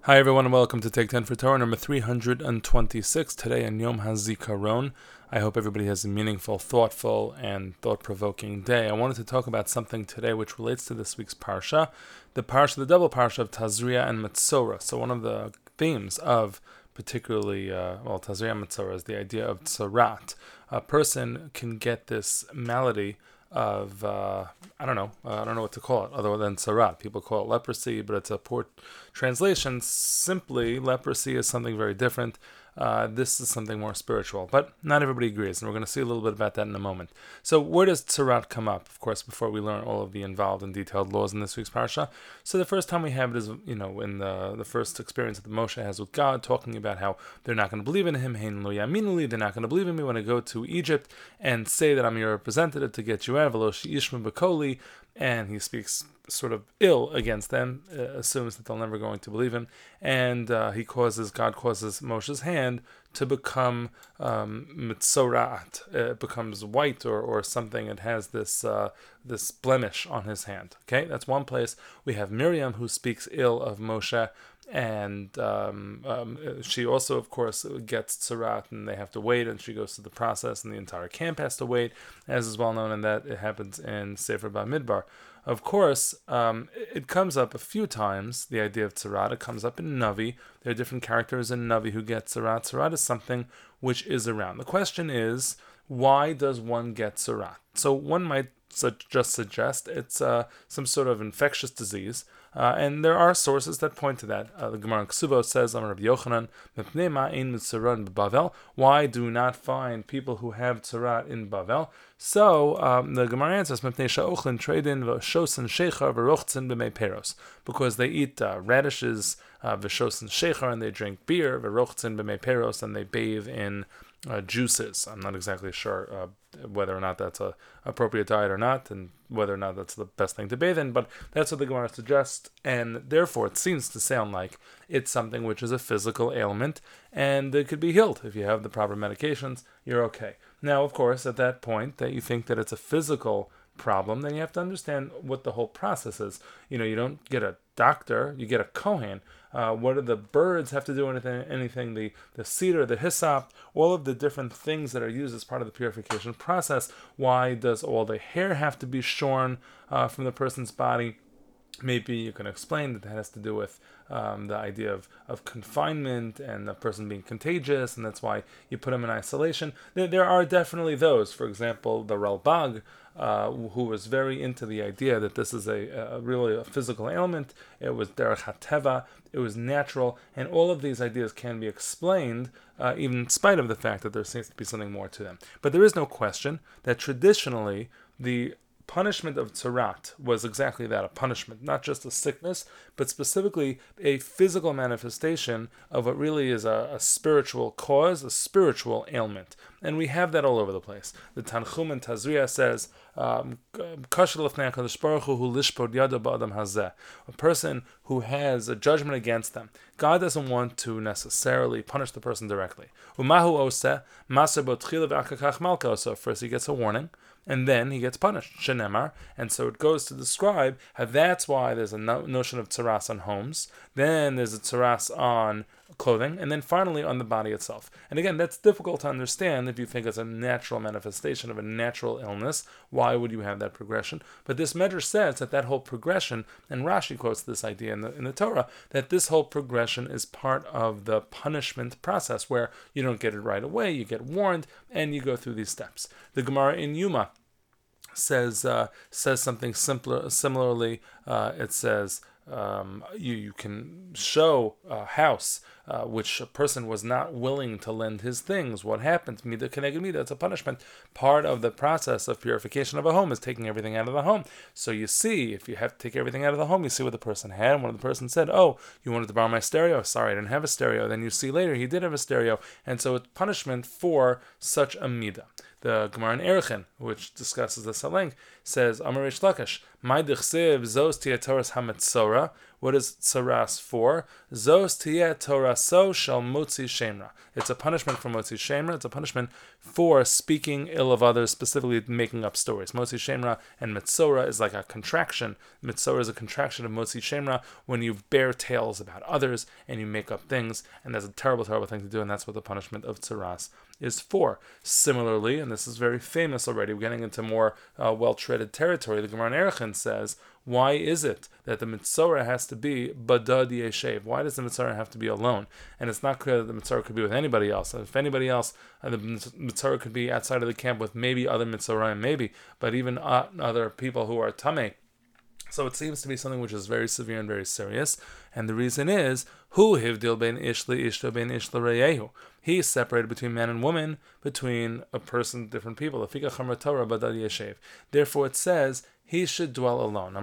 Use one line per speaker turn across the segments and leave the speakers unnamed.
Hi everyone and welcome to Take 10 for Torah number 326 today on Yom HaZikaron. I hope everybody has a meaningful, thoughtful, and thought-provoking day. I wanted to talk about something today which relates to this week's Parsha, the double Parsha of Tazria and Metzora. So one of the themes of particularly, Tazria and Metzora is the idea of Tzarat. A person can get this malady of I don't know what to call it other than tzarat. People call it leprosy, but it's a poor translation. Simply, leprosy is something very different. This is something more spiritual, but not everybody agrees, and we're going to see a little bit about that in a moment. So where does tzarat come up? Of course, before we learn all of the involved and detailed laws in this week's parsha. So the first time we have it is, in the first experience that Moshe has with God, talking about how they're not going to believe in him, hein lo yaminuli, they're not going to believe in me when I go to Egypt and say that I'm your representative to get you out, v'lo she'ishmu b'koli, and he speaks sort of ill against them, assumes that they're never going to believe him, and God causes Moshe's hand to become mitzorat. It becomes white or something. It has this blemish on his hand. Okay, that's one place. We have Miriam who speaks ill of Moshe, and she also, of course, gets tzarat, and they have to wait, and she goes through the process, and the entire camp has to wait, as is well known, and that it happens in Sefer Bamidbar. Of course, it comes up a few times, the idea of tzarat. It comes up in Navi. There are different characters in Navi who get tzarat. Tzarat is something which is around. The question is, why does one get tzarat? So one might just suggest it's some sort of infectious disease, and there are sources that point to that. The Gemara in Ksubos says, Amar Rabbi Yochanan, Mepnei ma'ein mitzaron b'Bavel. Why do not find people who have tzarat in Bavel? So the Gemara answers, Mepnei sha'ochlin treidin v'shosin shechar v'rochtzin b'mei peros, because they eat radishes, v'shosin shechar, and they drink beer, v'rochtzin b'mei peros, and they bathe in juices. I'm not exactly sure whether or not that's a appropriate diet or not, and whether or not that's the best thing to bathe in, but that's what the Gemara suggests, and therefore it seems to sound like it's something which is a physical ailment, and it could be healed. If you have the proper medications, you're okay. Now, of course, at that point that you think that it's a physical problem, then you have to understand what the whole process is. You don't get a doctor, you get a kohen. What do the birds have to do anything? The cedar, the hyssop, all of the different things that are used as part of the purification process. Why does all the hair have to be shorn from the person's body? Maybe you can explain that has to do with the idea of confinement and the person being contagious, and that's why you put them in isolation. There are definitely those. For example, the Ralbag, who was very into the idea that this is really a physical ailment. It was derech hateva, it was natural, and all of these ideas can be explained, even in spite of the fact that there seems to be something more to them. But there is no question that traditionally the punishment of tzarat was exactly that, a punishment, not just a sickness, but specifically a physical manifestation of what really is a spiritual cause, a spiritual ailment. And we have that all over the place. The Tanchum and Tazria says, a person who has a judgment against them, God doesn't want to necessarily punish the person directly. So first he gets a warning, and then he gets punished, shenemar, and so it goes to describe how that's why there's a notion of tzaras on homes, then there's a tzaras on clothing, and then finally on the body itself. And again, that's difficult to understand if you think it's a natural manifestation of a natural illness. Why would you have that progression? But this medrash says that whole progression, and Rashi quotes this idea in the Torah, that this whole progression is part of the punishment process, where you don't get it right away, you get warned, and you go through these steps. The Gemara in Yuma says something similarly. It says you can show a house which a person was not willing to lend his things. What happens? Mida keneged mida. It's a punishment. Part of the process of purification of a home is taking everything out of the home. So you see, if you have to take everything out of the home, you see what the person had. And one of the person said, "Oh, you wanted to borrow my stereo? Sorry, I didn't have a stereo." Then you see later he did have a stereo, and so it's punishment for such a mida. The Gemara in Erechin, which discusses this at length, says, Amar Reish Lakish, "My dichsev zos tiatoras hametzora." What is tsaras for? Zos tiyeh toraso shel motzi shemra. It's a punishment for motzi shemra. It's a punishment for speaking ill of others, specifically making up stories. Motzi shemra and mitzora is like a contraction. Mitzora is a contraction of motzi shemra, when you bear tales about others and you make up things, and that's a terrible, terrible thing to do, and that's what the punishment of tsaras is for. Similarly, and this is very famous already, we're getting into more well-treaded territory, the Gemara in Erechim says, why is it that the mitzora has to be badad yeshev? Why does the mitzora have to be alone? And it's not clear that the mitzora could be with anybody else. If anybody else, the mitzora could be outside of the camp with maybe other mitzoraim, maybe, but even other people who are tamei. So it seems to be something which is very severe and very serious. And the reason is, Hu hivdil ben ish ishto ben ish reyehu. He is separated between man and woman, between a person, different people. Therefore it says, he should dwell alone.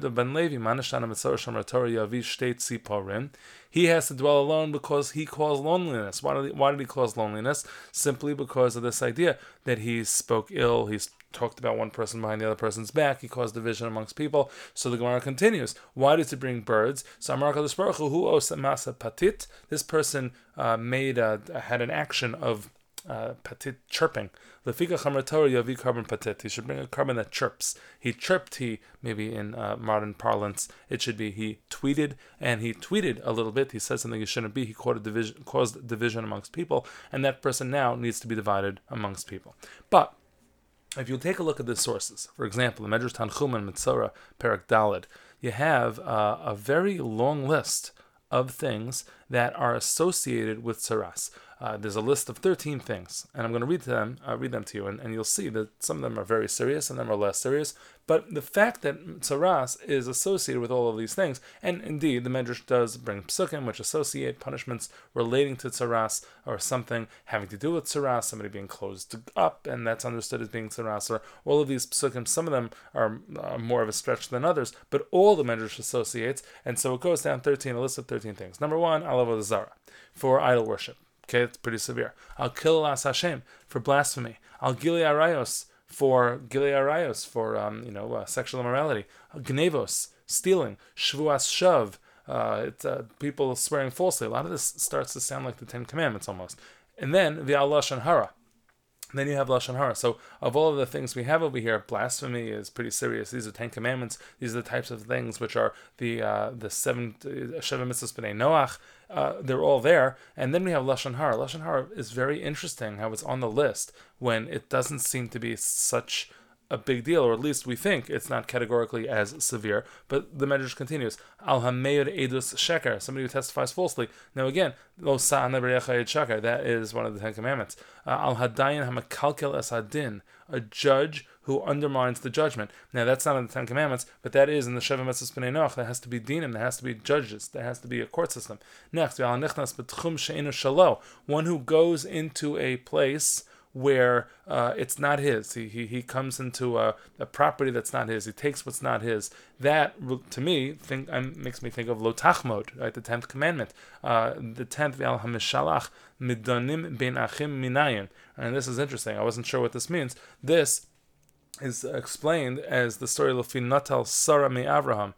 He has to dwell alone because he caused loneliness. Why did he cause loneliness? Simply because of this idea that he spoke ill, he's talked about one person behind the other person's back, he caused division amongst people. So the Gemara continues, why does he bring birds? So Amar HaKadosh Baruch Hu, hu osa masa patit, this person had an action of patit, chirping. Lefika chamar Torah yavi carbon patit. He should bring a carbon that chirps. He chirped, maybe in modern parlance, it should be he tweeted, and he tweeted a little bit. He said something he shouldn't be. He caused division amongst people, and that person now needs to be divided amongst people. But if you take a look at the sources, for example, the Medrash Tanchumen Mitzora Perak Daled, you have a very long list of things that are associated with tsaras. There's a list of 13 things, and I'm going to read them to you, and you'll see that some of them are very serious and some are less serious. But the fact that tsaras is associated with all of these things, and indeed the Medrash does bring psukim which associate punishments relating to tsaras, or something having to do with tsaras, somebody being closed up, and that's understood as being tsaras, or all of these psukim. Some of them are more of a stretch than others, but all the Medrash associates, and so it goes down 13, a list of 13 things. Number 1, alav zara, for idol worship. Okay, it's pretty severe. Al kil as Hashem, for blasphemy. Al gilei arayos, for sexual immorality. Gnevos, stealing. Shvuas shav, people swearing falsely. A lot of this starts to sound like the Ten Commandments almost. And then the al lashon hara. Then you have Lashon Hara. So of all of the things we have over here, blasphemy is pretty serious. These are 10 Commandments. These are the types of things which are the 7 Sheva Mitzvos B'nai Noach. They're all there. And then we have Lashon Hara. Lashon Hara is very interesting how it's on the list when it doesn't seem to be such a big deal, or at least we think it's not categorically as severe. But the Medrash continues, Al Hameir Edus Sheker, somebody who testifies falsely. Now again, Lo Sa'ana B'Recha Sheker, that is one of the 10 Commandments. Al Hadayan Hamakalkel Es Hadin, a judge who undermines the judgment. Now that's not in the 10 Commandments, but that is in the Sheva Mitzvos B'nai Noach. There has to be dinim, there has to be judges, there has to be a court system. Next, V'al Nichnas B'Tchum She'enu Shalo, one who goes into a place where it's not his. He comes into a property that's not his. He takes what's not his. That, to me, makes me think of Lo Tachmod, right? The 10th commandment. The 10th, V'al HaMishalach Midanim Ben Achim Minayin. And this is interesting. I wasn't sure what this means. This is explained as the story of Lefi Natal Sarah Mi Avraham.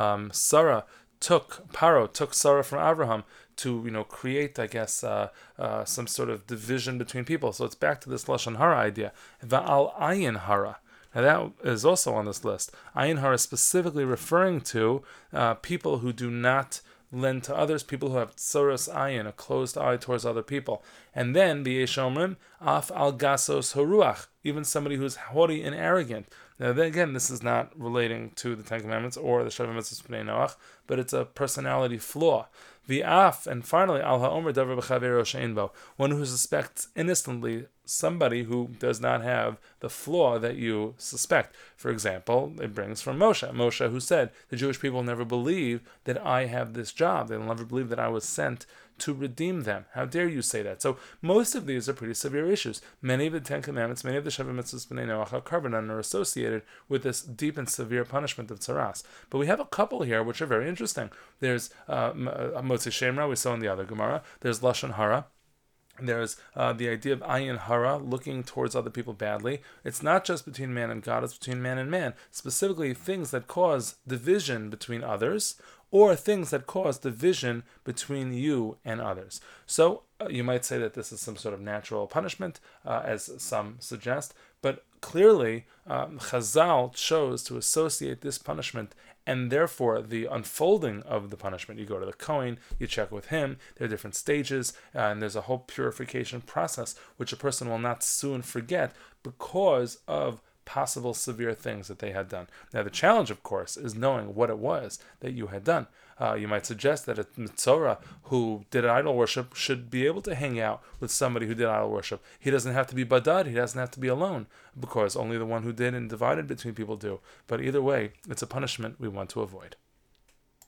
Paro took Sarah from Abraham to create, I guess, some sort of division between people. So it's back to this Lashon Hara idea. Va'al ayin hara. Now that is also on this list. Ayin hara is specifically referring to people who do not lend to others, people who have tsoros ayin, a closed eye towards other people. And then the Yeshomrim, af al gasos haruach, even somebody who's haughty and arrogant. Now then again, this is not relating to the 10 Commandments or the Sheva Mitzvos B'nai Noach, but it's a personality flaw. V'af, and finally, al ha'omer davar b'chavero she'ein bo, one who suspects innocently somebody who does not have the flaw that you suspect. For example, it brings from Moshe who said, the Jewish people never believe that I have this job. They'll never believe that I was sent to redeem them. How dare you say that? So most of these are pretty severe issues. Many of the 10 Commandments, many of the Sheva Mitzvos B'nai Noach are covered and are associated with this deep and severe punishment of tsaras. But we have a couple here which are very interesting. There's Motzi Shemra, we saw in the other Gemara. There's Lashon Hara. There's the idea of ayin hara, looking towards other people badly. It's not just between man and God, it's between man and man. Specifically, things that cause division between others, or things that cause division between you and others. So you might say that this is some sort of natural punishment, as some suggest, but clearly Chazal chose to associate this punishment and therefore the unfolding of the punishment. You go to the Kohen, you check with him, there are different stages, and there's a whole purification process which a person will not soon forget because of possible severe things that they had done. Now the challenge, of course, is knowing what it was that you had done. You might suggest that a Mitzorah who did idol worship should be able to hang out with somebody who did idol worship. He doesn't have to be badad, he doesn't have to be alone, because only the one who did and divided between people do. But either way, it's a punishment we want to avoid.